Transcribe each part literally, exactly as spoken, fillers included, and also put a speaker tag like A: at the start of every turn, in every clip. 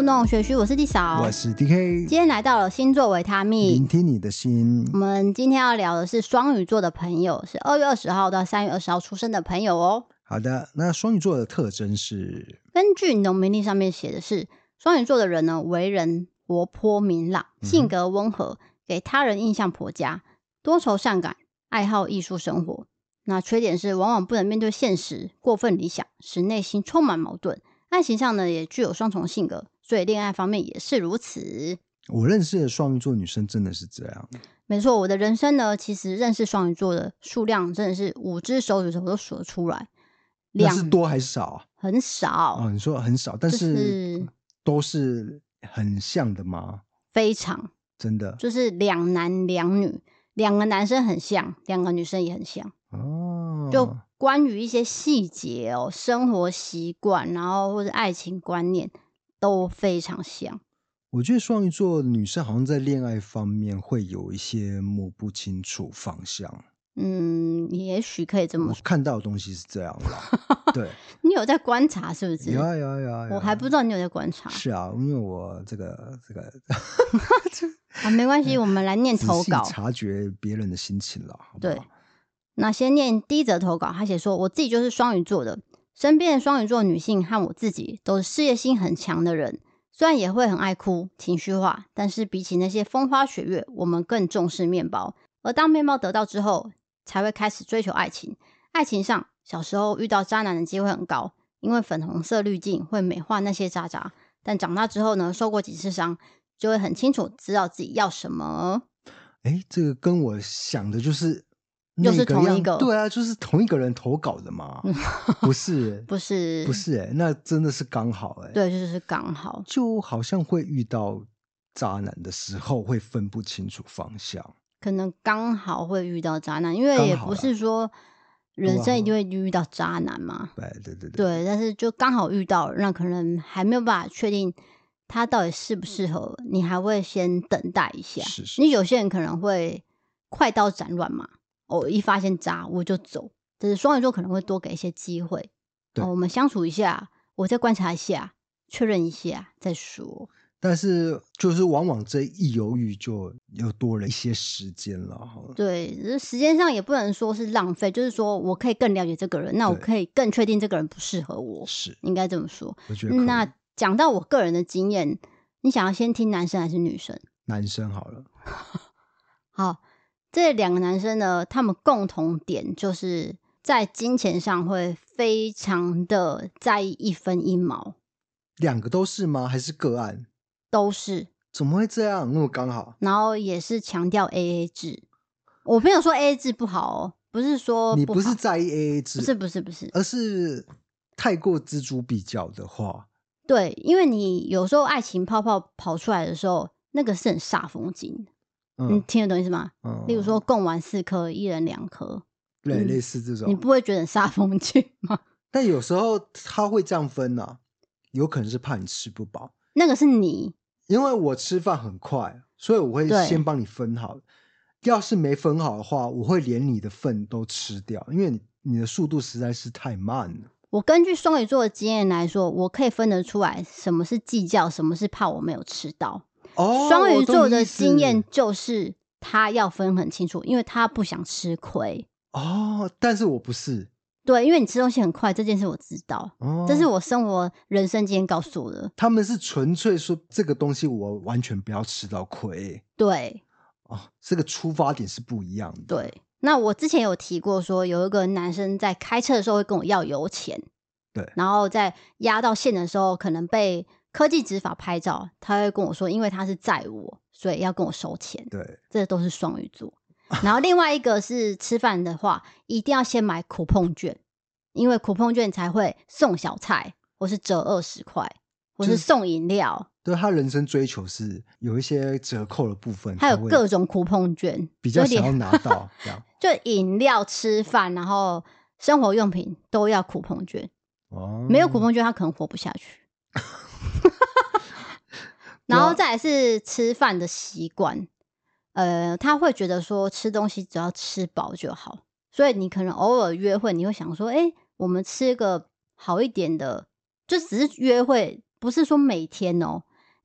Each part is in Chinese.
A: 弄学虚，我是 D 嫂，
B: 我是 D K。
A: 今天来到了星座维他命，
B: 聆听你的心。
A: 我们今天要聊的是双鱼座的朋友，是二月二十号到三月二十号出生的朋友哦。
B: 好的，那双鱼座的特征是，
A: 根据农民历上面写的是，双鱼座的人呢，为人活泼明朗，性格温和，嗯、给他人印象颇佳，多愁善感，爱好艺术生活。那缺点是往往不能面对现实，过分理想，使内心充满矛盾。爱情上呢，也具有双重性格，所以恋爱方面也是如此。
B: 我认识的双鱼座女生真的是这样。
A: 没错，我的人生呢，其实认识双鱼座的数量真的是五只手指头都数得出来。
B: 那是多还是少啊？
A: 很少
B: 哦，你说很少，但是都是很像的吗？
A: 非常，
B: 真的，
A: 就是两男两女，两个男生很像，两个女生也很像。
B: 哦，
A: 就关于一些细节哦，生活习惯，然后或者爱情观念都非常像。
B: 我觉得双鱼座女生好像在恋爱方面会有一些摸不清楚方向。
A: 嗯，也许可以这么说。
B: 我看到的东西是这样啦。对，
A: 你有在观察是不是？
B: 有啊有啊有啊，
A: 我还不知道你有在观察。
B: 是啊，因为我这个这个
A: 啊，没关系，我们来念投稿，
B: 仔细察觉别人的心情了，好不好？
A: 对，那先念第一则投稿，他写说，我自己就是双鱼座的，身边的双鱼座女性和我自己都是事业心很强的人，虽然也会很爱哭情绪化，但是比起那些风花雪月，我们更重视面包，而当面包得到之后才会开始追求爱情。爱情上小时候遇到渣男的机会很高，因为粉红色滤镜会美化那些渣渣，但长大之后呢，受过几次伤，就会很清楚知道自己要什么。
B: 哎，这个跟我想的就是
A: 又是同一个，
B: 对啊，就是同一个人投稿的嘛。不是
A: 不是
B: 不是哎，那真的是刚好哎。
A: 对，就是刚好，
B: 就好像会遇到渣男的时候会分不清楚方向，
A: 可能刚好会遇到渣男，因为也不是说人生一定会遇到渣男嘛。
B: 对对对
A: 对，但是就刚好遇到，那可能还没有办法确定他到底适不适合，你还会先等待一下。
B: 是是，
A: 你有些人可能会快刀斩乱麻，哦，一发现渣我就走。就是双鱼座可能会多给一些机会，哦，我们相处一下，我再观察一下，确认一下再说。
B: 但是就是往往这一犹豫就又多了一些时间了。
A: 对，时间上也不能说是浪费，就是说我可以更了解这个人，那我可以更确定这个人不适合我，
B: 是应
A: 该这么说。
B: 我觉得可以。
A: 那讲到我个人的经验，你想要先听男生还是女生？
B: 男生好了。
A: 好，这两个男生呢，他们共同点就是在金钱上会非常的在意一分一毛。
B: 两个都是吗？还是个案？
A: 都是。
B: 怎么会这样？那么刚好。
A: 然后也是强调 A A 制。我没有说 A A 制不好哦，不是说不好，
B: 你不是在意 A A 制，
A: 不是不是不是，
B: 而是太过锱铢必较的话。
A: 对，因为你有时候爱情泡泡跑出来的时候，那个是很煞风景。嗯，你听得懂意思吗？嗯，例如说共玩四颗，一人两颗，
B: 对、嗯，类似这种，
A: 你不会觉得很煞风景吗？
B: 但有时候他会这样分啊，有可能是怕你吃不饱。
A: 那个是你，
B: 因为我吃饭很快，所以我会先帮你分好。要是没分好的话，我会连你的份都吃掉，因为 你, 你的速度实在是太慢了。
A: 我根据双鱼座的经验来说，我可以分得出来什么是计较，什么是怕我没有吃到。哦，双鱼座的经验就是他要分很清楚，因为他不想吃亏。
B: 哦，但是我不是。
A: 对，因为你吃东西很快，这件事我知道，哦，这是我生活人生经验告诉我的。
B: 他们是纯粹说这个东西我完全不要吃到亏。
A: 对，
B: 哦，这个出发点是不一样的。
A: 对，那我之前有提过说，有一个男生在开车的时候会跟我要油钱，
B: 对，
A: 然后在压到线的时候，可能被科技执法拍照，他会跟我说，因为他是载我，所以要跟我收钱。
B: 对，
A: 这都是双鱼座。然后另外一个是吃饭的话，一定要先买酷碰券，因为酷碰券才会送小菜，或是折二十块，或是送饮料。
B: 对，他人生追求是有一些折扣的部分，
A: 还有各种酷碰券，
B: 比较想要拿到这样。
A: 就饮料、吃饭，然后生活用品都要酷碰券。哦，没有酷碰券，他可能活不下去。然后再来是吃饭的习惯。呃，他会觉得说吃东西只要吃饱就好，所以你可能偶尔约会，你会想说，哎、欸，我们吃个好一点的，就只是约会，不是说每天哦。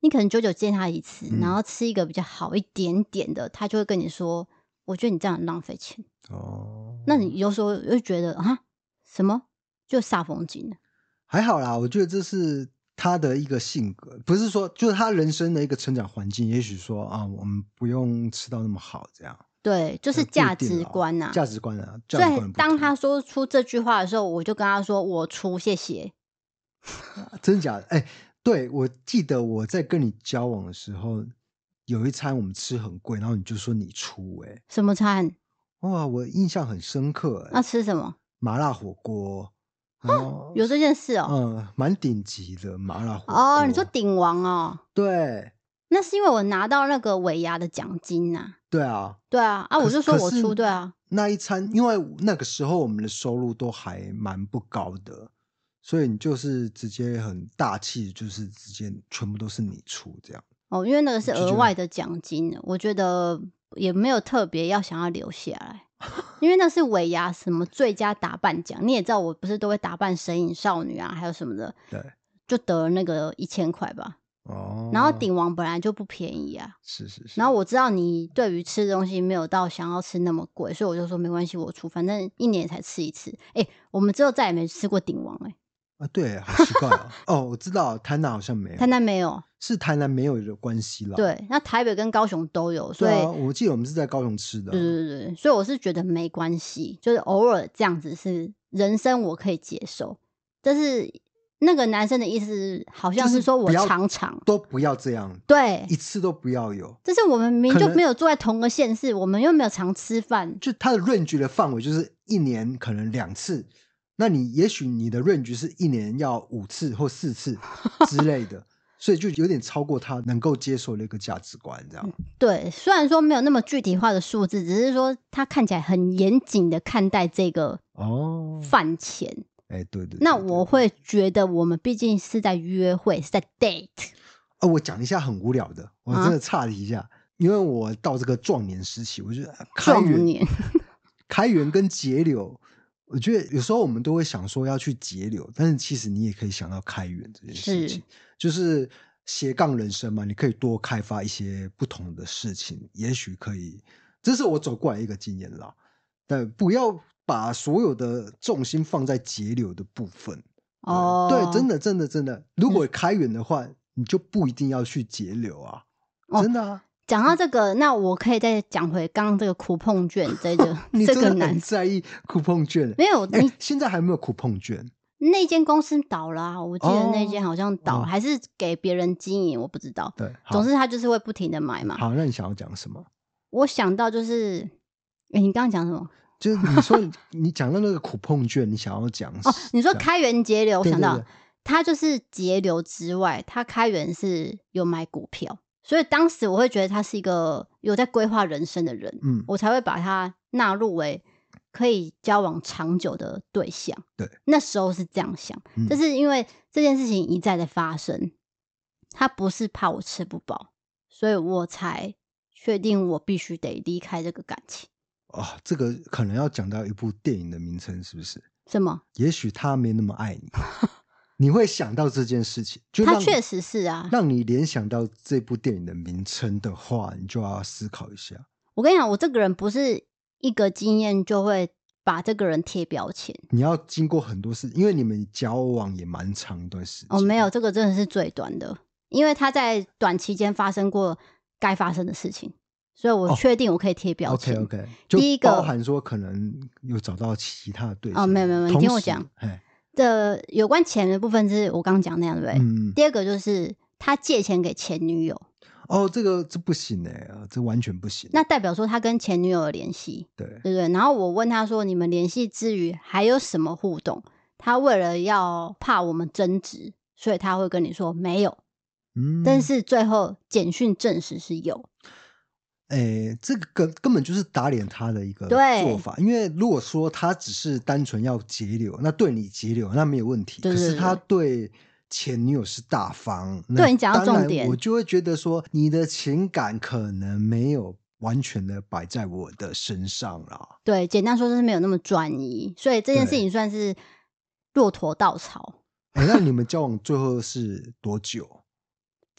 A: 你可能久久见他一次，
B: 嗯
A: 然后吃一个比较好一点点的，他就会跟你说，我觉得你这样很浪费钱。
B: 哦，
A: 那你有时候就觉得啊，什么就煞风景了。
B: 还好啦，我觉得这是他的一个性格，不是说就是他人生的一个成长环境。也许说啊，我们不用吃到那么好，这样。
A: 对，就是价值观呐、
B: 啊，价值观啊，
A: 所
B: 价值观
A: 以当他说出这句话的时候，我就跟他说：“我出，谢谢。
B: 啊真的假的？哎、欸，对，我记得我在跟你交往的时候，有一餐我们吃很贵，然后你就说你出、欸，哎，
A: 什么餐？
B: 哇，我印象很深刻、欸，
A: 那吃什么？
B: 麻辣火锅，然后
A: 有这件事哦、
B: 嗯，蛮顶级的麻辣火锅。
A: 哦，你说鼎王哦？
B: 对，
A: 那是因为我拿到那个尾牙的奖金呐、啊。
B: 对啊，
A: 对啊，啊，我就说我出，对啊。
B: 那一餐，因为那个时候我们的收入都还蛮不高的，所以你就是直接很大气，就是直接全部都是你出这样。
A: 哦，因为那个是额外的奖金，我觉得也没有特别要想要留下来，因为那是尾牙什么最佳打扮奖，你也知道我不是都会打扮神隐少女啊，还有什么的，
B: 对，
A: 就得了那个一千块吧。
B: 哦，
A: 然后鼎王本来就不便宜啊，
B: 是是是。
A: 然后我知道你对于吃的东西没有到想要吃那么贵，所以我就说没关系，我出，反正一年才吃一次。哎、欸，我们之后再也没吃过鼎王哎、
B: 欸。啊，对，好奇怪哦。哦，我知道台南好像没有，
A: 台南没有，
B: 是台南没有的关系啦。
A: 对，那台北跟高雄都有，所以、
B: 啊、我记得我们是在高雄吃的。
A: 对对对，所以我是觉得没关系，就是偶尔这样子是人生我可以接受，但是那个男生的意思好像是说我常常、
B: 就是、都不要这样，
A: 对，
B: 一次都不要有。
A: 但是我们明明就没有住在同个县市，我们又没有常吃饭，
B: 就他的 range 的范围就是一年可能两次，那你也许你的 range 是一年要五次或四次之类的，所以就有点超过他能够接受的一个价值观，这样、嗯。
A: 对，虽然说没有那么具体化的数字，只是说他看起来很严谨的看待这个哦饭钱。
B: 哎、欸，对 对, 对, 对。
A: 那我会觉得我们毕竟是在约会，是在 date。
B: 哦，我讲一下很无聊的，我真的岔题一下，啊、因为我到这个壮年时期，我觉得开源、开源跟节流，我觉得有时候我们都会想说要去节流，但是其实你也可以想到开源这件事情，就是斜杠人生嘛，你可以多开发一些不同的事情，也许可以，这是我走过来一个经验啦，但不要把所有的重心放在节流的部分。哦，对，真的，真的，真的，如果开源的话，嗯、你就不一定要去节流啊，哦、真的啊。
A: 讲到这个，那我可以再讲回刚刚这个酷碰券这个
B: 你
A: 这个
B: 男很在意酷碰券，
A: 没有？你、
B: 欸、现在还没有酷碰券？
A: 那间公司倒了、啊，我记得那间好像倒，哦、还是给别人经营，我不知道。
B: 对，
A: 总之他就是会不停的买嘛。
B: 好，那你想要讲什么？
A: 我想到就是，哎、欸，你刚刚讲什么？
B: 就是你说你讲到那个酷碰券，你想要讲
A: 哦？你说开源节流，我想到
B: 对对对
A: 他就是节流之外，他开源是有买股票，所以当时我会觉得他是一个有在规划人生的人，嗯，我才会把他纳入为可以交往长久的对象。
B: 对，
A: 那时候是这样想，
B: 嗯、
A: 但是因为这件事情一再的发生，他不是怕我吃不饱，所以我才确定我必须得离开这个感情。
B: 哦，这个可能要讲到一部电影的名称，是不是？
A: 什么？
B: 也许他没那么爱你，你会想到这件事情，就
A: 他确实是啊，
B: 让你联想到这部电影的名称的话，你就要思考一下。
A: 我跟你讲，我这个人不是一个经验就会把这个人贴标签，
B: 你要经过很多事，因为你们交往也蛮长一段时间。
A: 哦，没有，这个真的是最短的，因为他在短期间发生过该发生的事情。所以我确定我可以贴标签。
B: 哦、OK OK， 就
A: 第一个
B: 包含说可能有找到其他的对象。
A: 哦，没有没有，你听我讲。这有关钱的部分是我刚刚讲那样，对不对？嗯。第二个就是他借钱给前女友。
B: 哦，这个这不行哎、欸，这完全不行。
A: 那代表说他跟前女友有联系，
B: 对
A: 对不对？然后我问他说：“你们联系之余还有什么互动？”他为了要怕我们争执，所以他会跟你说没有。嗯。但是最后简讯证实是有。
B: 诶，这个根根本就是打脸他的一个做法，因为如果说他只是单纯要节流，那对你节流那没有问题。
A: 对对对，
B: 可是他对前女友是大方，
A: 对你讲到重点，
B: 我就会觉得说你的情感可能没有完全的摆在我的身上啦。
A: 对，简单说就是没有那么专一，所以这件事情算是骆驼稻草。
B: 哎，那你们交往最后是多久？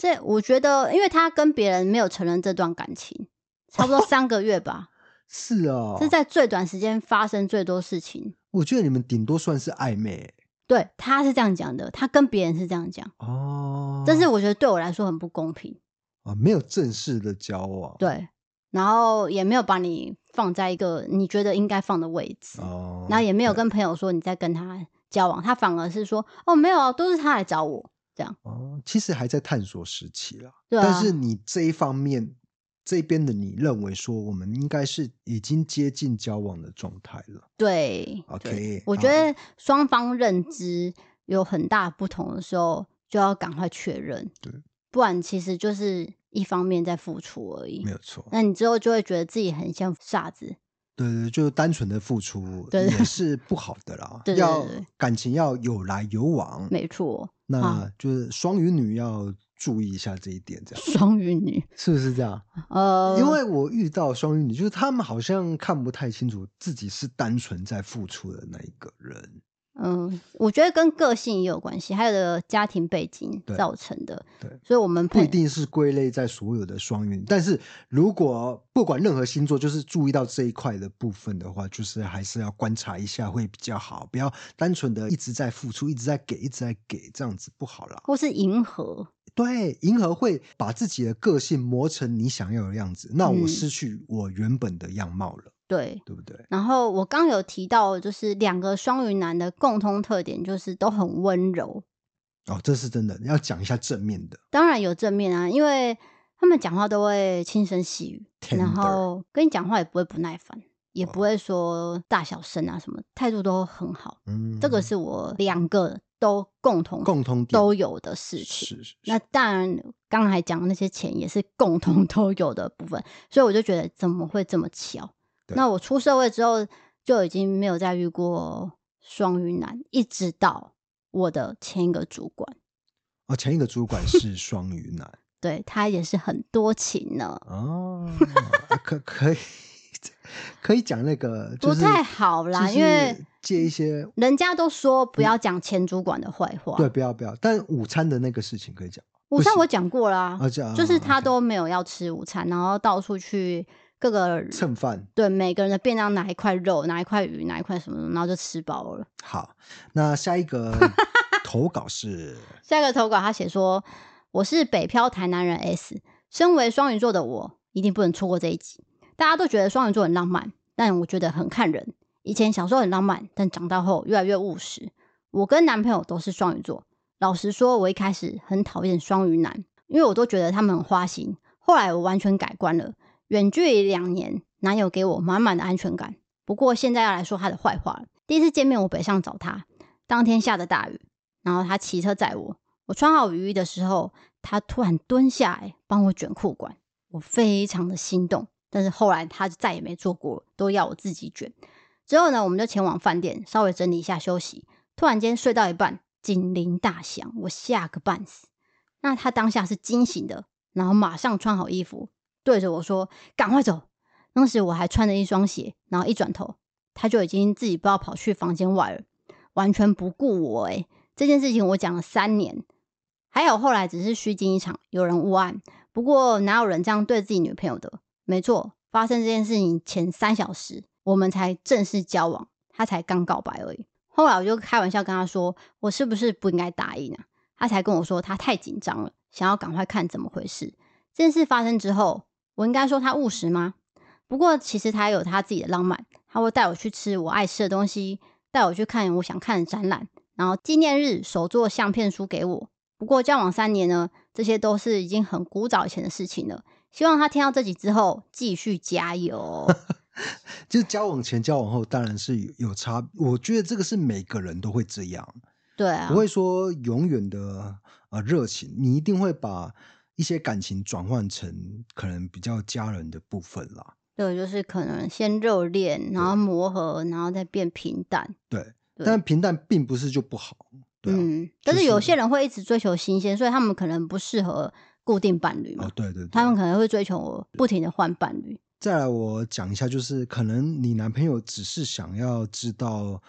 A: 这我觉得，因为他跟别人没有承认这段感情，差不多三个月吧。
B: 是哦，
A: 这是在最短时间发生最多事情。
B: 我觉得你们顶多算是暧昧。
A: 对，他是这样讲的，他跟别人是这样讲。
B: 哦，
A: 但是我觉得对我来说很不公平。
B: 哦，没有正式的交往。
A: 对，然后也没有把你放在一个你觉得应该放的位置。哦，然后也没有跟朋友说你在跟他交往，他反而是说哦没有啊，都是他来找我这样。
B: 哦，其实还在探索时期啦。
A: 对啊，
B: 但是你这一方面这边的你认为说我们应该是已经接近交往的状态了。
A: 对
B: OK，
A: 对，我觉得双方认知有很大不同的时候就要赶快确认。
B: 对，
A: 不然其实就是一方面在付出而已。
B: 没有错。
A: 那你之后就会觉得自己很像傻子。
B: 对对，就单纯的付出也是不好的啦。
A: 对对对对，
B: 要感情要有来有往。
A: 没错。
B: 那就是双鱼女要注意一下这一点，这样。
A: 双鱼女
B: 是不是这样？呃，因为我遇到双鱼女，就是他们好像看不太清楚自己是单纯在付出的那一个人。
A: 嗯，我觉得跟个性也有关系，还有的家庭背景造成的。
B: 对，
A: 所以我们
B: 不一定是归类在所有的双鱼，但是如果不管任何星座，就是注意到这一块的部分的话，就是还是要观察一下会比较好，不要单纯的一直在付出，一直在给，一直在给，这样子不好啦。
A: 或是迎合。
B: 对，迎合会把自己的个性磨成你想要的样子，那我失去我原本的样貌了。嗯，对，对不对？
A: 然后我刚有提到，就是两个双鱼男的共通特点就是都很温柔。
B: 哦，这是真的，要讲一下正面的。
A: 当然有正面啊，因为他们讲话都会轻声细语，
B: Tender，
A: 然后跟你讲话也不会不耐烦，也不会说大小声啊什么，态度都很好。嗯，这个是我两个都共同
B: 共同
A: 都有的事情。
B: 是是是。
A: 那当然，刚才讲的那些钱也是共同都有的部分，所以我就觉得怎么会这么巧？那我出社会之后就已经没有再遇过双鱼男，一直到我的前一个主管。
B: 哦，前一个主管是双鱼男。
A: 对，他也是很多情呢。
B: 哦，可可以可以讲那个、就是、
A: 不太好啦，就是、因为
B: 借一些
A: 人家都说不要讲前主管的坏话。
B: 对，不要不要。但午餐的那个事情可以讲。
A: 午餐我讲过啦、
B: 啊，
A: 就是他都没有要吃午餐，然后到处去各个
B: 蹭饭，
A: 对每个人的便当拿一块肉，拿一块鱼，拿一块什么，然后就吃饱了。
B: 好，那下一个投稿是
A: 下一个投稿，他写说：“我是北漂台南人 S， 身为双鱼座的我，一定不能错过这一集。大家都觉得双鱼座很浪漫，但我觉得很看人。以前小时候很浪漫，但长大后越来越务实。我跟男朋友都是双鱼座，老实说，我一开始很讨厌双鱼男，因为我都觉得他们很花心。后来我完全改观了。远距离两年，男友给我满满的安全感。不过现在要来说他的坏话了。第一次见面，我北上找他，当天下着大雨，然后他骑车载我。我穿好雨衣的时候，他突然蹲下来帮我卷裤管，我非常的心动。但是后来他就再也没做过了，都要我自己卷。之后呢，我们就前往饭店稍微整理一下休息。突然间睡到一半，警铃大响，我吓个半死。那他当下是惊醒的，然后马上穿好衣服，对着我说：“赶快走！”当时我还穿着一双鞋，然后一转头，他就已经自己不知道跑去房间外了，完全不顾我。诶，这件事情我讲了三年，还有后来只是虚惊一场，有人误案。不过哪有人这样对自己女朋友的？没错，发生这件事情前三小时，我们才正式交往，他才刚告白而已。后来我就开玩笑跟他说，我是不是不应该答应啊？他才跟我说他太紧张了，想要赶快看怎么回事。这件事发生之后，我应该说他务实吗？不过其实他有他自己的浪漫，他会带我去吃我爱吃的东西，带我去看我想看的展览，然后纪念日手做相片书给我。不过交往三年呢，这些都是已经很古早以前的事情了。希望他听到这集之后继续加油。
B: 就交往前交往后当然是有差，我觉得这个是每个人都会这样。
A: 对啊，
B: 不会说永远的呃热情，你一定会把一些感情转换成可能比较家人的部分啦。
A: 对，就是可能先热恋，然后磨合，然后再变平淡。
B: 对，对，但平淡并不是就不好。对啊，
A: 嗯，但是有些人会一直追求新鲜，所以他们可能不适合固定伴侣嘛。
B: 哦，对对对，
A: 他们可能会追求我不停的换伴侣。
B: 再来我讲一下，就是可能你男朋友只是想要知道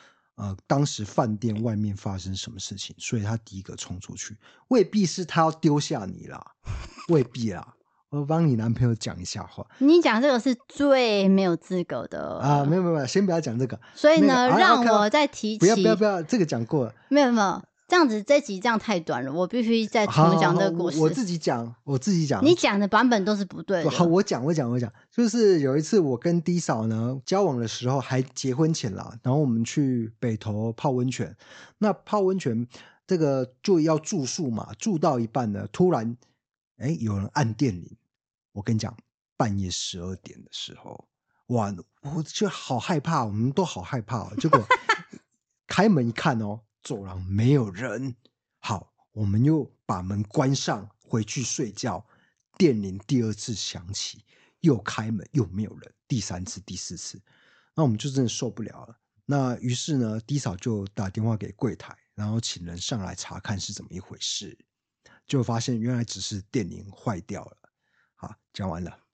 B: 呃，当时饭店外面发生什么事情，所以他第一个冲出去，未必是他要丢下你啦，未必啦。我帮你男朋友讲一下话。
A: 你讲这个是最没有资格的
B: 啊！没有没有，先不要讲这个。
A: 所以呢，
B: 那个、
A: 让我再提起。
B: 不要不要不要，这个讲过了。
A: 没有没有，这样子这集这样太短了，我必须再重讲这个故事。
B: 好好好我, 我自己讲，我自己讲。
A: 你讲的版本都是不对的。
B: 好，我讲我讲我讲，就是有一次我跟 D 嫂呢交往的时候，还结婚前啦，然后我们去北投泡温泉。那泡温泉这个就要住宿嘛，住到一半呢，突然哎有人按电铃。我跟你讲，半夜十二点的时候，哇，我就好害怕，我们都好害怕、哦。结果开门一看哦，走廊没有人。好，我们又把门关上，回去睡觉。电铃第二次响起，又开门，又没有人。第三次、第四次，那我们就真的受不了了。那于是呢 ，D 嫂就打电话给柜台，然后请人上来查看是怎么一回事。就发现原来只是电铃坏掉了。好，讲完了。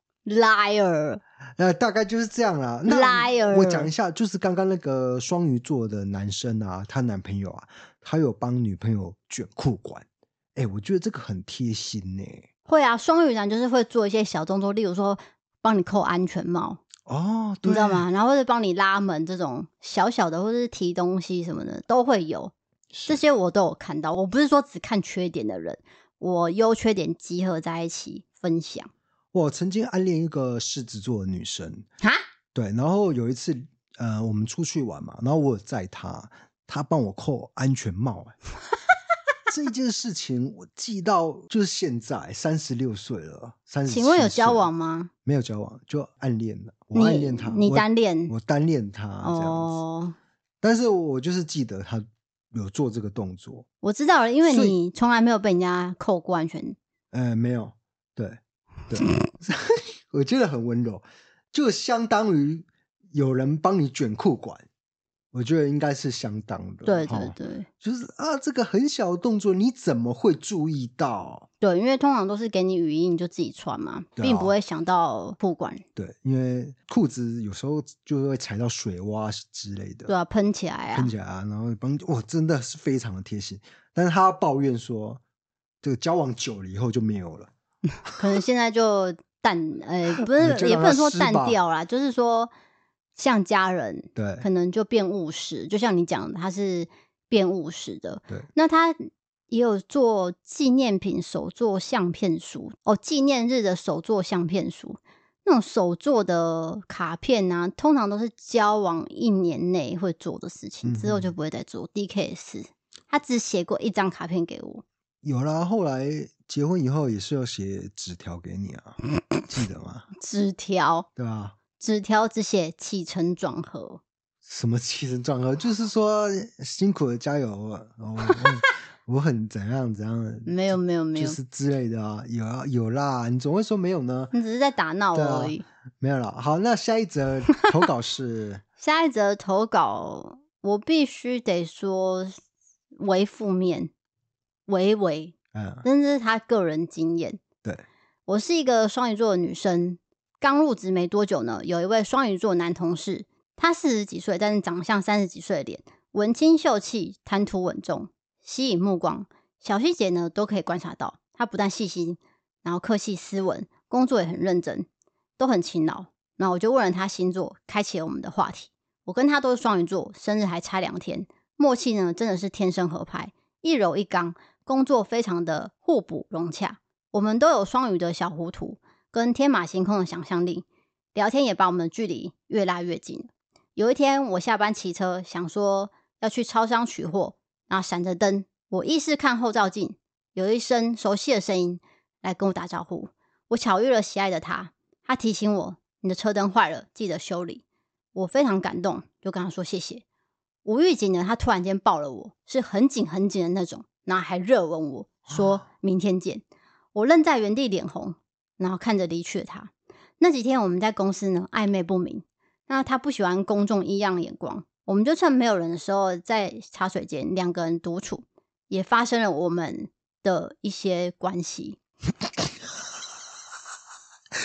A: Liar，
B: 呃，大概就是这样啦。
A: Liar，
B: 我讲一下，就是刚刚那个双鱼座的男生啊，他男朋友啊，他有帮女朋友卷裤管。哎、欸，我觉得这个很贴心呢、欸。
A: 会啊，双鱼男就是会做一些小动作，例如说帮你扣安全帽。
B: 哦，对，
A: 你知道吗？然后或者帮你拉门这种小小的，或者是提东西什么的都会有。这些我都有看到。我不是说只看缺点的人，我优缺点集合在一起分享。
B: 我曾经暗恋一个狮子座的女生
A: 哈，
B: 对，然后有一次呃我们出去玩嘛，然后我有载她，她帮我扣安全帽、欸、这件事情我记到就是现在三十六岁了，三十七岁。
A: 请问有交往吗？
B: 没有交往，就暗恋了。我暗恋她，
A: 你单恋？
B: 我, 我单恋她这样子、哦、但是我就是记得她有做这个动作。
A: 我知道了，因为你从来没有被人家扣过安全。
B: 呃，没有，对对，我觉得很温柔，就相当于有人帮你卷裤管，我觉得应该是相当的。
A: 对对对，
B: 就是啊，这个很小的动作，你怎么会注意到？
A: 对，因为通常都是给你语音，你就自己穿嘛，啊、并不会想到裤管。
B: 对，因为裤子有时候就会踩到水洼之类的。
A: 对啊，喷起来啊，
B: 喷起来啊，然后帮哇，真的是非常的贴心。但是他抱怨说，这个交往久了以后就没有了。
A: 可能现在就淡，呃，不是，也不能说淡掉啦，就是说像家人，
B: 对，
A: 可能就变务实。就像你讲的，他是变务实的。
B: 对，
A: 那他也有做纪念品手作相片书哦，纪念日的手作相片书，那种手作的卡片啊，通常都是交往一年内会做的事情，嗯、之后就不会再做。D K 也是，他只写过一张卡片给我。
B: 有啦，后来结婚以后也是要写纸条给你啊，记得吗？
A: 纸条，
B: 对吧？
A: 纸条只写起承转合。
B: 什么起承转合？就是说辛苦的加油啊！我, 我很怎样怎样的？
A: 没有没有没有，
B: 就是之类的啊，有啊有啦，你怎么会说没有呢？
A: 你只是在打闹而已、啊。
B: 没有了。好，那下一则投稿是
A: 下一则投稿，我必须得说为负面。微微，嗯，但是他个人经验。
B: 对，
A: 我是一个双鱼座的女生，刚入职没多久呢，有一位双鱼座男同事，他四十几岁，但是长相三十几岁的脸，文青秀气，谈吐稳重，吸引目光，小细节呢都可以观察到。他不但细心，然后客气斯文，工作也很认真，都很勤劳。那我就问了他星座，开启了我们的话题。我跟他都是双鱼座，生日还差两天，默契呢真的是天生合拍，一柔一刚。工作非常的互补融洽，我们都有双鱼的小糊涂跟天马行空的想象力，聊天也把我们的距离越拉越近。有一天我下班骑车，想说要去超商取货，然后闪着灯，我意识看后照镜，有一声熟悉的声音来跟我打招呼。我巧遇了喜爱的他，他提醒我你的车灯坏了，记得修理。我非常感动，就跟他说谢谢。无预警的他突然间抱了我，是很紧很紧的那种，然后还热吻我说明天见。我愣在原地脸红，然后看着离去的他。那几天我们在公司呢暧昧不明，那他不喜欢公众异样眼光，我们就趁没有人的时候在茶水间两个人独处，也发生了我们的一些关系。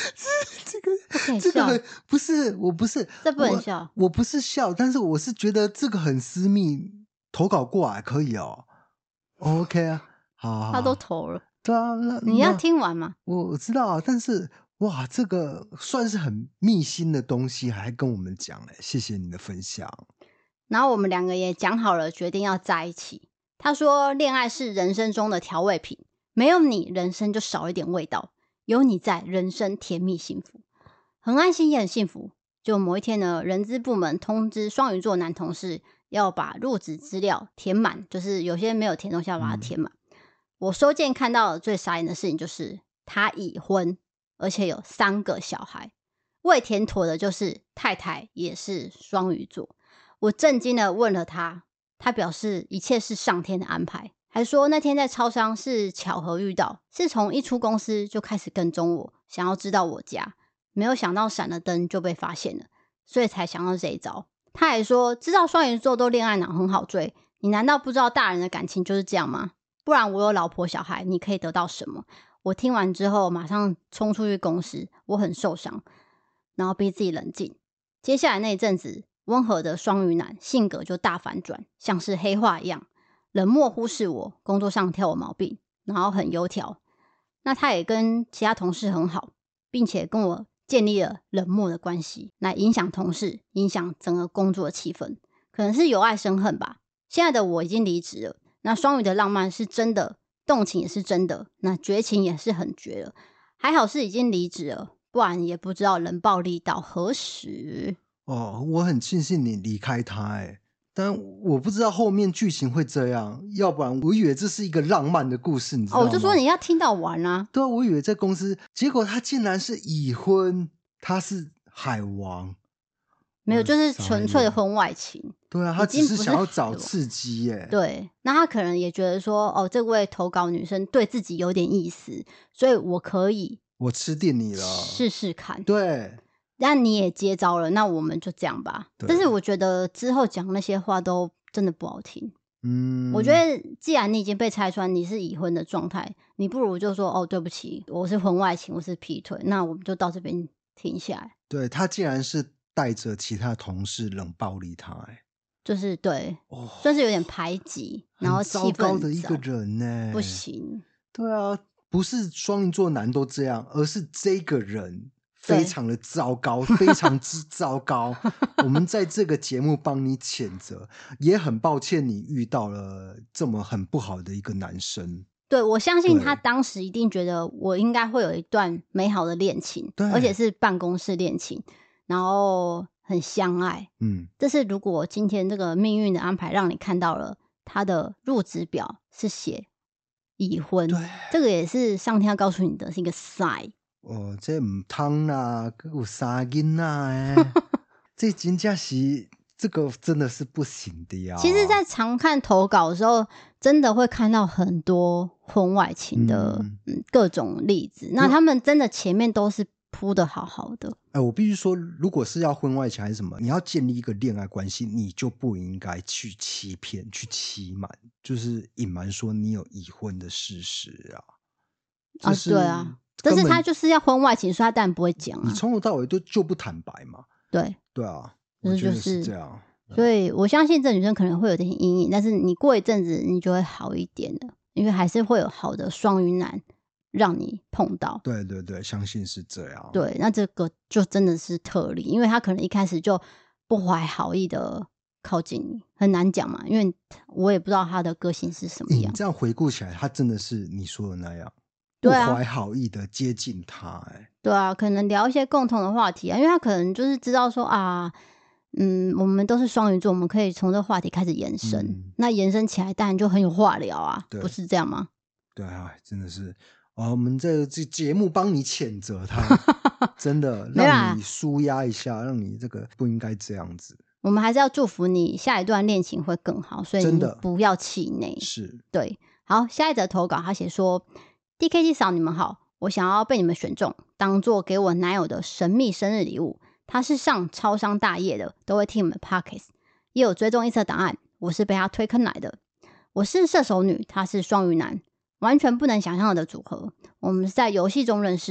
B: 这个
A: 不可以笑，
B: 这个很不是，我不是，
A: 这不能笑
B: 我，我不是笑，但是我是觉得这个很私密，投稿过来可以哦。OK 啊，好好好，
A: 他都投了，
B: 对啊，那
A: 你要
B: 那
A: 听完吗？
B: 我我知道啊，但是哇，这个算是很秘辛的东西，还跟我们讲哎，谢谢你的分享。
A: 然后我们两个也讲好了，决定要在一起。他说，恋爱是人生中的调味品，没有你，人生就少一点味道；有你在，人生甜蜜幸福。很安心也很幸福。就某一天呢，人资部门通知双鱼座男同事要把入职资料填满，就是有些没有填东西要把它填满。嗯、我收件看到的最傻眼的事情就是他已婚，而且有三个小孩。未填妥的就是太太也是双鱼座。我震惊的问了他，他表示一切是上天的安排，还说那天在超商是巧合遇到，是从一出公司就开始跟踪我，想要知道我家，没有想到闪了灯就被发现了，所以才想到这一招。他还说知道双鱼座都恋爱脑很好追，你难道不知道大人的感情就是这样吗？不然我有老婆小孩，你可以得到什么？我听完之后马上冲出去公司，我很受伤，然后逼自己冷静。接下来那一阵子，温和的双鱼男性格就大反转，像是黑化一样，冷漠忽视我，工作上挑我毛病，然后很油条。那他也跟其他同事很好，并且跟我建立了冷漠的关系，来影响同事，影响整个工作的气氛。可能是由爱生恨吧。现在的我已经离职了，那双鱼的浪漫是真的，动情也是真的，那绝情也是很绝了。还好是已经离职了，不然也不知道冷暴力到何时。
B: 哦，我很庆幸你离开他哎，但我不知道后面剧情会这样，要不然我以为这是一个浪漫的故事，你知道吗？
A: 哦，我就说你要听到完啊。
B: 对啊，我以为在公司，结果他竟然是已婚，他是海王，
A: 没有，就是纯粹的婚外情。
B: 对啊，他只是想要找刺激耶。
A: 对，那他可能也觉得说，哦，这位投稿女生对自己有点意思，所以我可以，
B: 我吃定你了，
A: 试试看。
B: 对。
A: 那你也接招了，那我们就这样吧。但是我觉得之后讲那些话都真的不好听。嗯，我觉得既然你已经被拆穿你是已婚的状态，你不如就说哦，对不起，我是婚外情，我是劈腿，那我们就到这边停下来。
B: 对，他竟然是带着其他同事冷暴力他，哎，
A: 就是对，哦、算是有点排挤，然后气氛
B: 很糟糕的一个人呢，
A: 不行。
B: 对啊，不是双鱼座男都这样，而是这个人。非常的糟糕，非常之糟糕。我们在这个节目帮你谴责，也很抱歉你遇到了这么很不好的一个男生。
A: 对，我相信他当时一定觉得我应该会有一段美好的恋情，而且是办公室恋情，然后很相爱。嗯，这是如果今天这个命运的安排让你看到了他的入职表是写已婚，这个也是上天要告诉你的是一个 sign。
B: 哦，这唔通啦，有三囡仔诶，这真正是这个真的是不行的呀。
A: 其实，在常看投稿的时候，真的会看到很多婚外情的、嗯嗯、各种例子。那他们真的前面都是铺的好好的。
B: 哎、呃，我必须说，如果是要婚外情还是什么，你要建立一个恋爱关系，你就不应该去欺骗、去欺瞒，就是隐瞒说你有已婚的事实啊。
A: 啊，对啊。但是他就是要婚外情，所以他当然不会讲啊。
B: 你从头到尾都就不坦白嘛。
A: 对
B: 对啊，我觉得是这样。
A: 所以我相信这女生可能会有点阴影，但是你过一阵子你就会好一点的，因为还是会有好的双鱼男让你碰到。
B: 对对对，相信是这样。
A: 对，那这个就真的是特例，因为他可能一开始就不怀好意的靠近你，很难讲嘛，因为我也不知道他的个性是什么样。
B: 你这样回顾起来，他真的是你说的那样。不怀好意的接近他、欸，
A: 对啊，可能聊一些共同的话题啊，因为他可能就是知道说啊，嗯，我们都是双鱼座，我们可以从这个话题开始延伸，嗯、那延伸起来当然就很有话聊啊，不是这样吗？
B: 对啊，真的是，哦、我们这这节目帮你谴责他，真的让你抒压一下，让你这个不应该这样子。
A: 我们还是要祝福你下一段恋情会更好，所以你不要气馁。
B: 是，
A: 对，好，下一则投稿他写说。D K T 嫂，你们好，我想要被你们选中，当做给我男友的神秘生日礼物。他是上超商大业的，都会听你们 Podcast， 也有追踪一册档案。我是被他推坑来的。我是射手女，他是双鱼男，完全不能想象的组合。我们是在游戏中认识，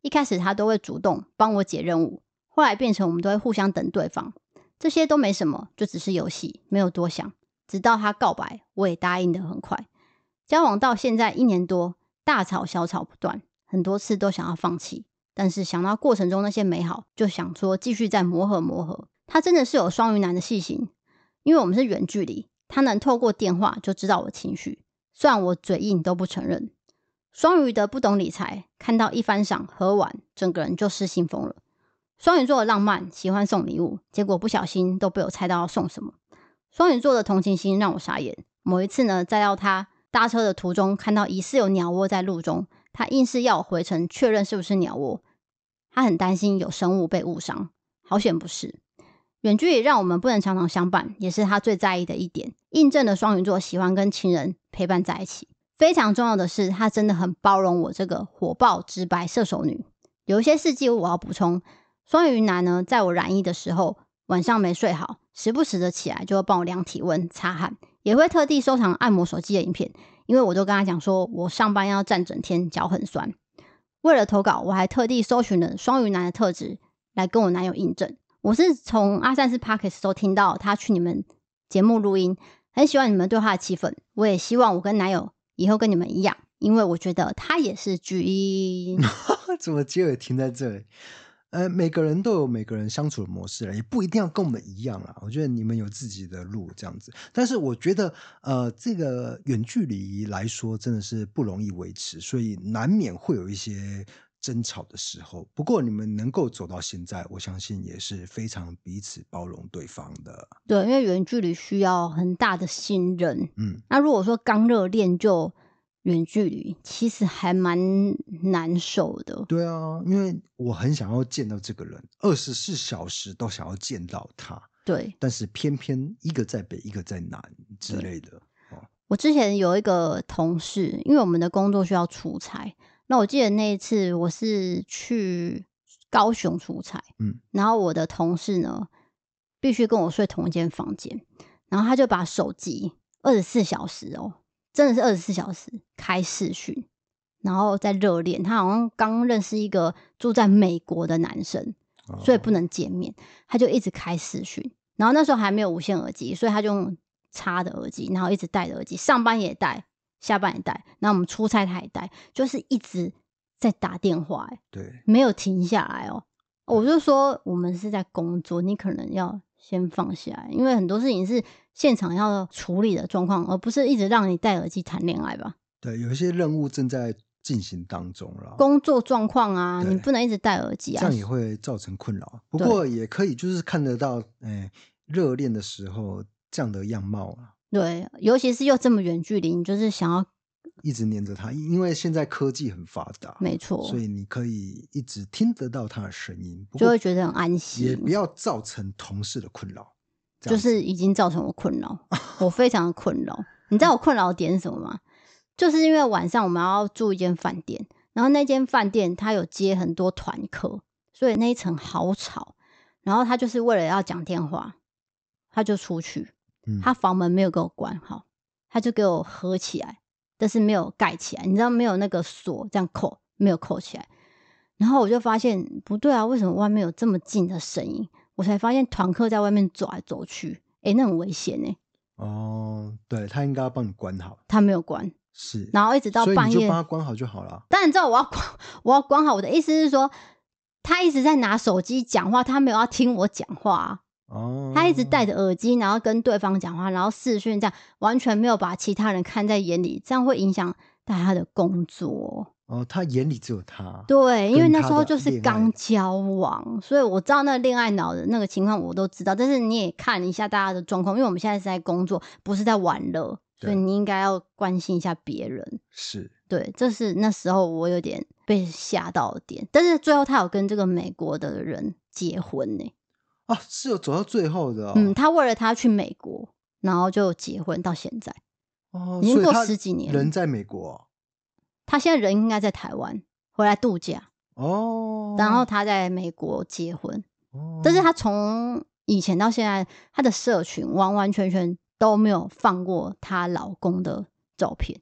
A: 一开始他都会主动帮我解任务，后来变成我们都会互相等对方，这些都没什么，就只是游戏，没有多想。直到他告白，我也答应得很快。交往到现在一年多，大吵小吵不断，很多次都想要放弃，但是想到过程中那些美好，就想说继续再磨合磨合。他真的是有双鱼男的细心，因为我们是远距离，他能透过电话就知道我情绪，虽然我嘴硬都不承认。双鱼的不懂理财，看到一番赏喝完，整个人就失心疯了。双鱼座的浪漫，喜欢送礼物，结果不小心都被我猜到要送什么。双鱼座的同情心让我傻眼。某一次呢，在到他搭车的途中，看到疑似有鸟窝在路中，他硬是要我回程确认是不是鸟窝。他很担心有生物被误伤，好险不是。远距离让我们不能常常相伴，也是他最在意的一点，印证了双鱼座喜欢跟情人陪伴在一起。非常重要的是，他真的很包容我这个火爆直白射手女。有一些事迹我要补充，双鱼男呢，在我染疫的时候，晚上没睡好，时不时的起来就会帮我量体温、擦汗，也会特地收藏按摩手机的影片，因为我都跟他讲说，我上班要站整天，脚很酸。为了投稿，我还特地搜寻了双鱼男的特质，来跟我男友印证。我是从阿善师 Podcast 都听到他去你们节目录音，很喜欢你们对话的气氛，我也希望我跟男友以后跟你们一样，因为我觉得他也是巨婴。
B: 怎么结尾停在这里？呃，每个人都有每个人相处的模式了，也不一定要跟我们一样啦。我觉得你们有自己的路这样子，但是我觉得，呃，这个远距离来说真的是不容易维持，所以难免会有一些争吵的时候。不过你们能够走到现在，我相信也是非常彼此包容对方的。
A: 对，因为远距离需要很大的信任。
B: 嗯，
A: 那如果说刚热恋就远距离，其实还蛮难受的。
B: 对啊，因为我很想要见到这个人，二十四小时都想要见到他。
A: 对，
B: 但是偏偏一个在北，一个在南之类的。哦，
A: 我之前有一个同事，因为我们的工作需要出差，那我记得那一次我是去高雄出差，
B: 嗯，
A: 然后我的同事呢必须跟我睡同一间房间，然后他就把手机二十四小时哦，真的是二十四小时开视讯，然后在热恋，他好像刚认识一个住在美国的男生，所以不能见面，他就一直开视讯。然后那时候还没有无线耳机，所以他就用插的耳机，然后一直戴着耳机，上班也戴，下班也戴，然后我们出差他也戴，就是一直在打电话、欸，
B: 对，
A: 没有停下来哦。我就说我们是在工作，你可能要先放下来，因为很多事情是现场要处理的状况，而不是一直让你戴耳机谈恋爱吧。
B: 对，有一些任务正在进行当中啦，
A: 工作状况啊，你不能一直戴耳机啊，
B: 这样也会造成困扰。不过也可以就是看得到，哎，热恋的时候这样的样貌啊。
A: 对，尤其是又这么远距离，你就是想要
B: 一直黏着他，因为现在科技很发达，
A: 没错，
B: 所以你可以一直听得到他的声音，
A: 就会觉得很安心，
B: 也不要造成同事的困扰。
A: 就是已经造成我困扰，我非常的困扰。你知道我困扰的点是什么吗？就是因为晚上我们要住一间饭店，然后那间饭店它有接很多团客，所以那一层好吵。然后他就是为了要讲电话，他就出去，
B: 嗯、
A: 他房门没有给我关好，他就给我合起来，但是没有盖起来，你知道没有那个锁这样扣，没有扣起来。然后我就发现不对啊，为什么外面有这么近的声音？我才发现团客在外面走来走去，诶，那很危险欸。
B: 哦，对，他应该要帮你关好，
A: 他没有关，
B: 是，
A: 然后一直到半夜，
B: 所以你就帮他关好就好了。
A: 当然知道我要关，我要关好。我的意思是说，他一直在拿手机讲话，他没有要听我讲话啊。
B: 哦，
A: 他一直戴着耳机，然后跟对方讲话，然后视讯这样，完全没有把其他人看在眼里，这样会影响大家的工作。
B: 哦，他眼里只有他。
A: 对，因为那时候就是刚交往，所以我知道那恋爱脑的那个情况我都知道。但是你也看一下大家的状况，因为我们现在是在工作，不是在玩乐，所以你应该要关心一下别人。
B: 是，
A: 对，这是那时候我有点被吓到的点。但是最后他有跟这个美国的人结婚呢、欸。
B: 啊，是有走到最后的、哦。
A: 嗯，他为了他去美国，然后就结婚到现在，
B: 哦，
A: 已经过十几年了。
B: 人在美国、哦，
A: 他现在人应该在台湾，回来度假。
B: 哦，
A: 然后他在美国结婚，
B: 哦，
A: 但是他从以前到现在，他的社群完完全全都没有放过她老公的照片。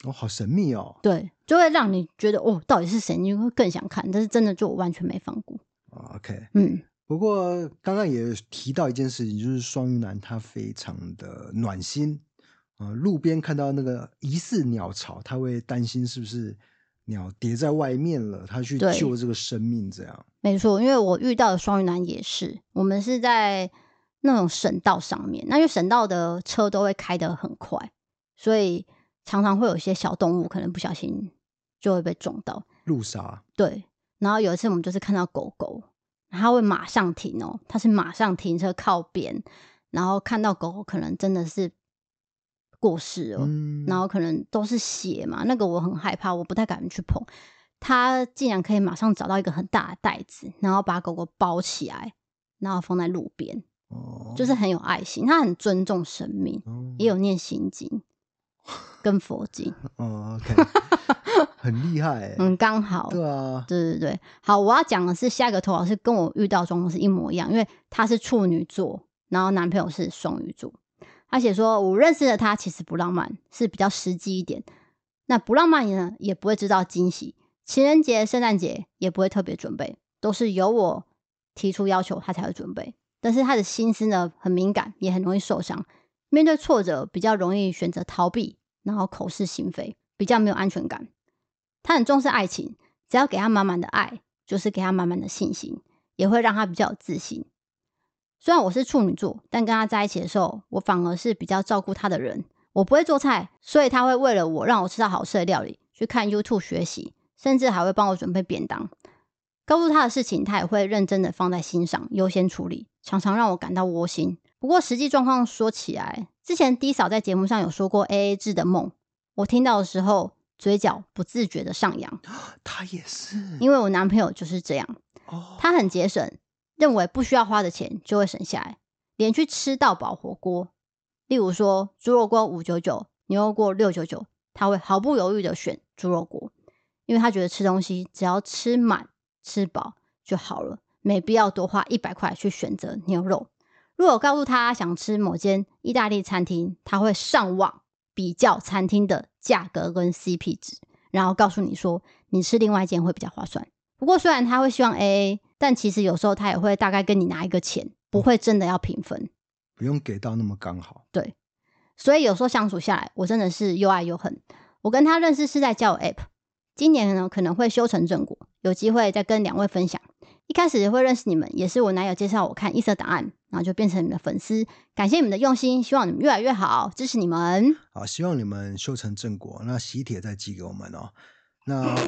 B: 哦，好神秘哦。
A: 对，就会让你觉得哦，到底是谁，你会更想看。但是真的就我完全没放过。
B: OK，
A: 嗯，
B: 不过刚刚也提到一件事情，就是双鱼男他非常的暖心啊、呃，路边看到那个疑似鸟巢，他会担心是不是鸟跌在外面了，他去救这个生命，这样。
A: 没错，因为我遇到的双鱼男也是，我们是在那种省道上面，那因为省道的车都会开得很快，所以常常会有一些小动物可能不小心就会被撞到。
B: 路杀。
A: 对，然后有一次我们就是看到狗狗，它会马上停哦，它是马上停车靠边，然后看到狗狗可能真的是过世了，
B: 嗯，
A: 然后可能都是血嘛，那个我很害怕，我不太敢去碰。他竟然可以马上找到一个很大的袋子，然后把狗狗包起来，然后放在路边，
B: 哦，
A: 就是很有爱心，他很尊重生命，
B: 哦、
A: 也有念心经跟佛经。
B: 哦 ，OK， 很厉害欸，
A: 嗯，刚好，
B: 对啊，
A: 对对对。好，我要讲的是下一个投稿是跟我遇到的状况是一模一样，因为他是处女座，然后男朋友是双鱼座。他写说，我认识的他其实不浪漫，是比较实际一点。那不浪漫呢，也不会知道惊喜。情人节、圣诞节也不会特别准备，都是由我提出要求他才会准备。但是他的心思呢很敏感，也很容易受伤。面对挫折比较容易选择逃避，然后口是心非，比较没有安全感。他很重视爱情，只要给他满满的爱，就是给他满满的信心，也会让他比较有自信。虽然我是处女座，但跟他在一起的时候，我反而是比较照顾他的人。我不会做菜，所以他会为了我让我吃到好吃的料理，去看 YouTube 学习，甚至还会帮我准备便当。告诉他的事情，他也会认真的放在心上，优先处理，常常让我感到窝心。不过实际状况说起来，之前 D 嫂在节目上有说过 A A 制的梦，我听到的时候，嘴角不自觉的上扬。
B: 他也是，
A: 因为我男朋友就是这样，
B: 哦，
A: 他很节省，认为不需要花的钱就会省下来，连去吃到饱火锅，例如说猪肉锅五九九，牛肉锅六九九，他会毫不犹豫的选猪肉锅，因为他觉得吃东西只要吃满吃饱就好了，没必要多花一百块去选择牛肉。如果告诉他想吃某间意大利餐厅，他会上网比较餐厅的价格跟 C P 值，然后告诉你说你吃另外一间会比较划算。不过虽然他会希望 A A， 但其实有时候他也会大概跟你拿一个钱，不会真的要平分，
B: 不用给到那么刚好。
A: 对，所以有时候相处下来，我真的是又爱又恨。我跟他认识是在交友 App， 今年呢可能会修成正果，有机会再跟两位分享。一开始会认识你们，也是我男友介绍我看异色档案，然后就变成你们的粉丝。感谢你们的用心，希望你们越来越好，支持你们。
B: 好，希望你们修成正果。那喜帖再寄给我们哦。那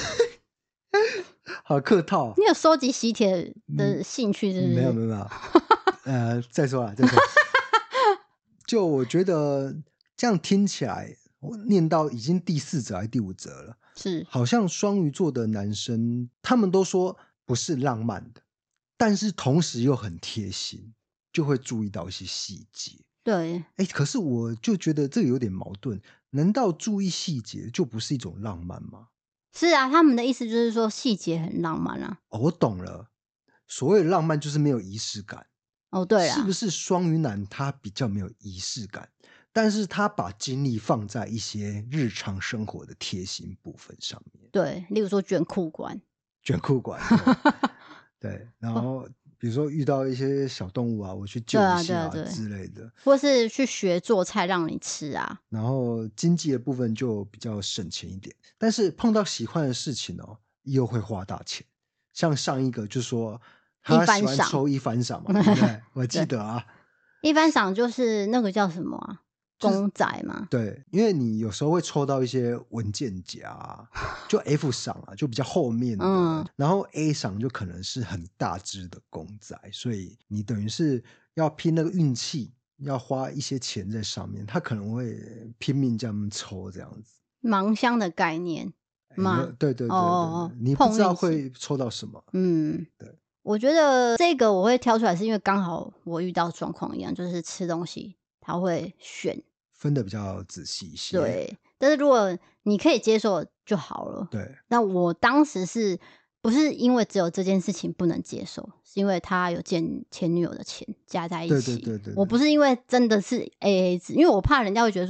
B: 好客套，
A: 你有收集喜帖的兴趣是不是？
B: 嗯、没有没有没有。呃，再说啦，再说。就我觉得这样听起来，我念到已经第四则还是第五则了，
A: 是
B: 好像双鱼座的男生，他们都说不是浪漫的，但是同时又很贴心，就会注意到一些细节。
A: 对，
B: 哎，可是我就觉得这个有点矛盾，难道注意细节就不是一种浪漫吗？
A: 是啊，他们的意思就是说细节很浪漫啊。
B: 哦，我懂了，所谓的浪漫就是没有仪式感。
A: 哦，对啊，
B: 是不是双鱼男他比较没有仪式感，但是他把精力放在一些日常生活的贴心部分上面？
A: 对，例如说卷裤管，
B: 卷裤管，对，对，然后比如说遇到一些小动物啊，我去救一下之类的，
A: 或是去学做菜让你吃啊。
B: 然后经济的部分就比较省钱一点，但是碰到喜欢的事情哦，又会花大钱。像上一个就说他喜欢抽一番赏嘛，对不对？我记得啊，
A: 一番赏就是那个叫什么啊？公仔嘛，
B: 对，因为你有时候会抽到一些文件夹、啊，就 F 赏啊，就比较后面的，嗯、然后 A 赏就可能是很大只的公仔，所以你等于是要拼那个运气，要花一些钱在上面，他可能会拼命这样抽这样子。
A: 盲箱的概念吗？
B: 对对对对对，哦、你不知道会抽到什么。嗯，对。
A: 我觉得这个我会挑出来，是因为刚好我遇到状况一样，就是吃东西他会选。
B: 分的比较仔细一些，
A: 对。但是如果你可以接受就好了。
B: 对。那
A: 我当时是不是因为只有这件事情不能接受，是因为他有见前女友的钱加在一起。
B: 对对对 对, 对。
A: 我不是因为真的是 A A 制，因为我怕人家会觉得说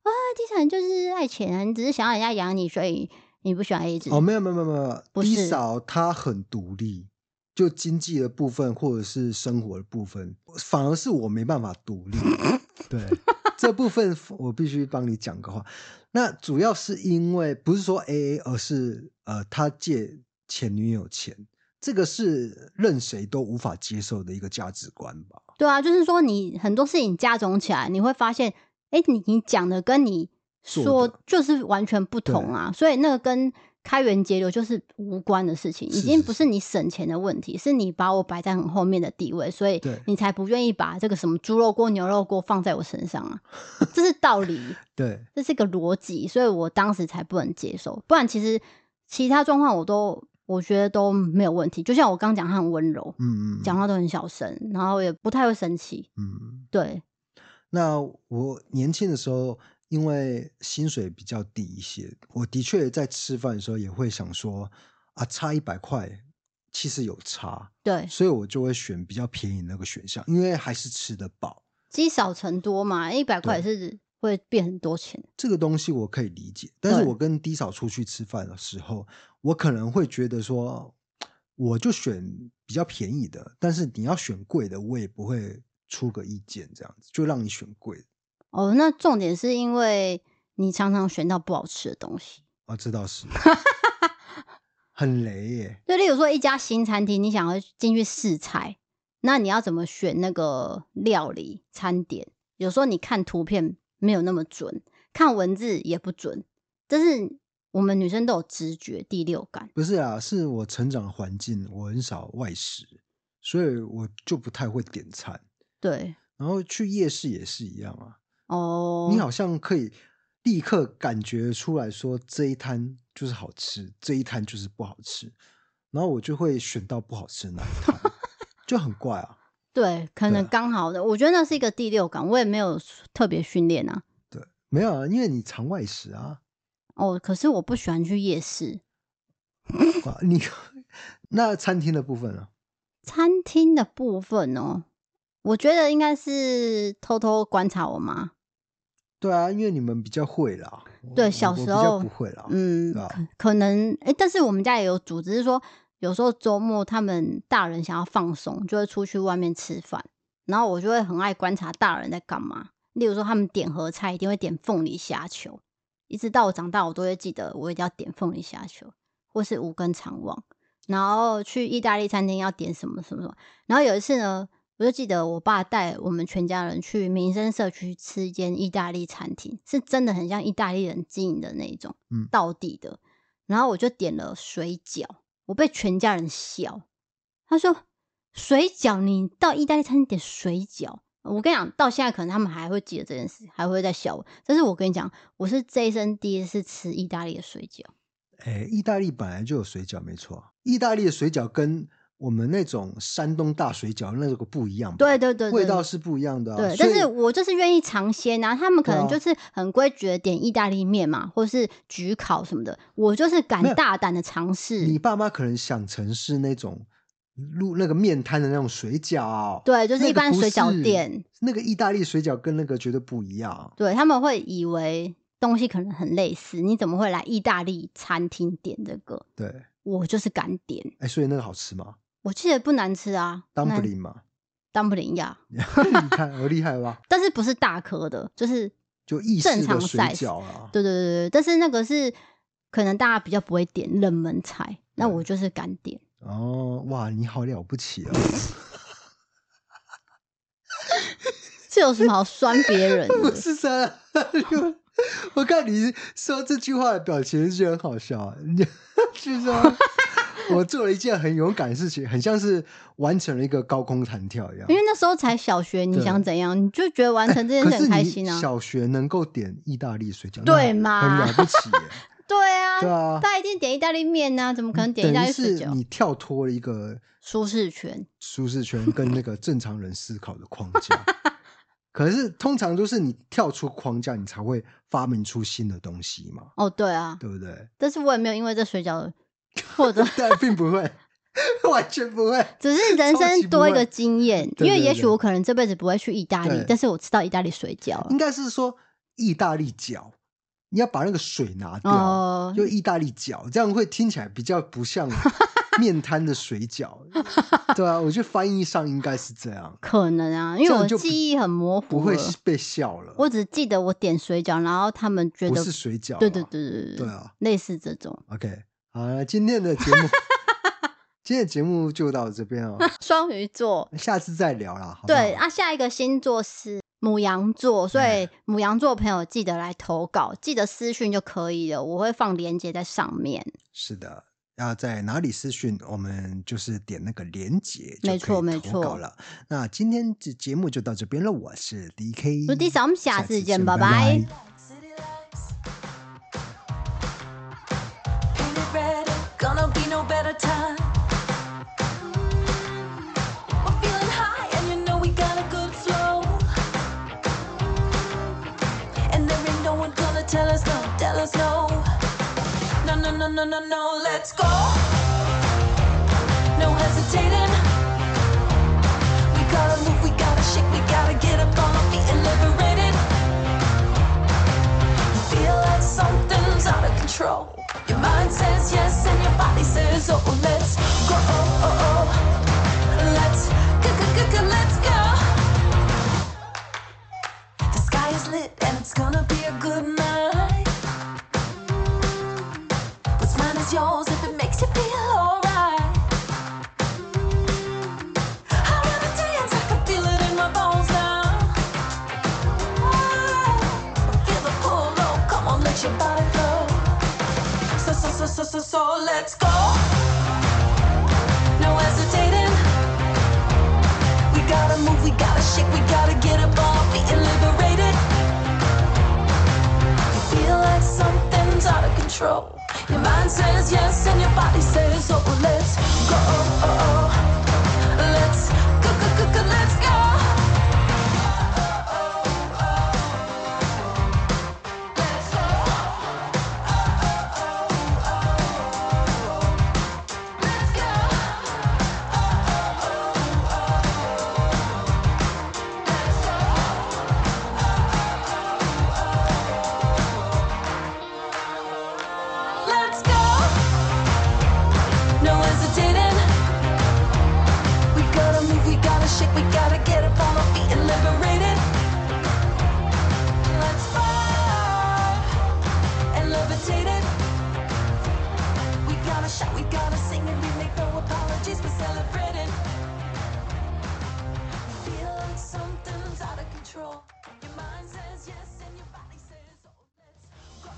A: 啊，低潮人就是爱钱啊，你只是想要人家养你，所以你不喜欢 A A 制。
B: 哦，没有没有没有没有，
A: 不是
B: 低嫂她很独立，就经济的部分或者是生活的部分，反而是我没办法独立。对，这部分我必须帮你讲个话。那主要是因为不是说 A A， 而是呃，他借前女友钱，这个是任谁都无法接受的一个价值观吧？
A: 对啊，就是说你很多事情加总起来，你会发现，哎，你你讲的跟你说就是完全不同啊，所以那个跟开源节流就是无关的事情，已经不是你省钱的问题， 是, 是, 是你把我摆在很后面的地位，所以你才不愿意把这个什么猪肉锅牛肉锅放在我身上啊，这是道理。
B: 对，
A: 这是个逻辑，所以我当时才不能接受，不然其实其他状况我都我觉得都没有问题，就像我刚讲他很温柔，嗯嗯，讲话都很小声，然后也不太会生气，嗯，对。
B: 那我年轻的时候因为薪水比较低一些，我的确在吃饭的时候也会想说啊，差一百块其实有差，
A: 对，
B: 所以我就会选比较便宜的那个选项，因为还是吃得饱，
A: 积少成多嘛，一百块也是会变很多钱。
B: 这个东西我可以理解，但是我跟低嫂出去吃饭的时候，我可能会觉得说，我就选比较便宜的，但是你要选贵的，我也不会出个意见，这样子就让你选贵的。
A: 哦，那重点是因为你常常选到不好吃的东西。
B: 哦，这倒是。很雷耶。
A: 就例如说一家新餐厅，你想要进去试菜，那你要怎么选那个料理餐点？有时候你看图片没有那么准，看文字也不准，但是我们女生都有直觉第六感。
B: 不是啊，是我成长环境我很少外食，所以我就不太会点餐。
A: 对，
B: 然后去夜市也是一样啊。
A: 哦，
B: 你好像可以立刻感觉出来说这一摊就是好吃，这一摊就是不好吃，然后我就会选到不好吃的那一摊，就很怪啊。
A: 对，可能刚好的，我觉得那是一个第六感，我也没有特别训练啊。
B: 对，没有啊，因为你常外食啊。
A: 哦，可是我不喜欢去夜市。
B: 你那餐厅的部分呢？
A: 餐厅的部分哦，我觉得应该是偷偷观察我妈。
B: 对啊，因为你们比较会啦。
A: 对，小时候
B: 比较不会啦。
A: 嗯，
B: 啊、
A: 可可能哎，但是我们家也有组织，是说有时候周末他们大人想要放松，就会出去外面吃饭，然后我就会很爱观察大人在干嘛。例如说，他们点合菜一定会点凤梨虾球，一直到我长大，我都会记得我一定要点凤梨虾球，或是五根肠旺。然后去意大利餐厅要点什么什么什么。然后有一次呢，我就记得我爸带我们全家人去民生社区吃一间意大利餐厅，是真的很像意大利人经营的那一种，嗯，道地的。然后我就点了水饺，我被全家人笑。他说：“水饺，你到意大利餐厅点水饺？”我跟你讲，到现在可能他们还会记得这件事，还会再笑我。但是我跟你讲，我是这一生第一次吃意大利的水饺。
B: 哎，意大利本来就有水饺，没错。意大利的水饺跟我们那种山东大水饺那个不一样吧？
A: 对对 对, 对，
B: 味道是不一样的、啊。
A: 对，但是我就是愿意尝鲜啊。他们可能就是很规矩的点意大利面嘛，或是焗烤什么的。我就是敢大胆的尝试。
B: 你爸妈可能想成是那种路那个面摊的那种水饺，
A: 对，就是一般水饺店。
B: 那个意大利水饺跟那个绝对不一样。
A: 对，他们会以为东西可能很类似，你怎么会来意大利餐厅点这个？
B: 对，
A: 我就是敢点。
B: 哎，所以那个好吃吗？
A: 我记得不难吃啊。
B: Dumpling 嘛
A: ，Dumpling 呀，
B: 你看我厉害吧？
A: 但是不是大颗的，就是
B: 就意式的水饺
A: 啊。对对对对，但是那个是可能大家比较不会点冷门菜，那我就是敢点。
B: 哦，哇，你好了不起啊！
A: 这有什么好酸别人的？
B: 不是酸，我看你说这句话的表情是觉得很好笑啊，就是说我做了一件很勇敢的事情，很像是完成了一个高空弹跳一样。
A: 因为那时候才小学，你想怎样，你就觉得完成这件事很开心啊。
B: 欸、小学能够点意大利水饺，
A: 对嘛？
B: 很了不起耶。
A: 对啊，
B: 对啊，
A: 他一定点意大利面啊，怎么可能点意大利水饺？
B: 你跳脱了一个
A: 舒适圈，
B: 舒适圈跟那个正常人思考的框架。可是通常都是你跳出框架，你才会发明出新的东西嘛。
A: 哦，对啊，
B: 对不对？
A: 但是我也没有因为这水饺或者
B: 但并不会，完全不会，
A: 只是人生多一个经验。
B: 因
A: 为也许我可能这辈子不会去意大利，但是我吃到意大利水饺了。
B: 应该是说意大利饺，你要把那个水拿掉，
A: 哦
B: 就意大利饺，这样会听起来比较不像面摊的水饺。对啊，我觉得翻译上应该是这样。
A: 可能啊，因为我记忆很模糊，
B: 不会被笑了。
A: 我只记得我点水饺，然后他们觉得
B: 不是水饺。
A: 对对对对
B: 对啊，
A: 类似这种。
B: OK， 好了，今天的节目今天的节目就到这边哦。
A: 双鱼座，
B: 下次再聊啦。好好
A: 对啊，下一个星座是牡羊座，所以牡羊座朋友记得来投稿，记得私讯就可以了，我会放链接在上面。
B: 是的。要在哪里私讯，我们就是点那个连结就可以投稿了。没错没错。那今天这节目就到这边了，我是 D K，
A: 我是 D K， 我们下次见，拜拜。
C: No, no, no, no, no, let's go. No hesitating. We gotta move, we gotta shake, we gotta get up on our feet and liberated. You feel like something's out of control. Your mind says yes and your body says oh. Let's go. Oh, oh, oh. Let's go, go, go, go, let's go. The sky is lit and it's gonna be a good night. Yours if it makes you feel alright. I wanna dance, I can feel it in my bones now. Feel the pull, oh, come on, let your body go. So, so, so, so, so, so, let's go. No hesitating. We gotta move, we gotta shake, we gotta get up on our feet and liberated. You feel like something's out of control. Your mind says yes and your body says oh. Let's go. Oh, oh.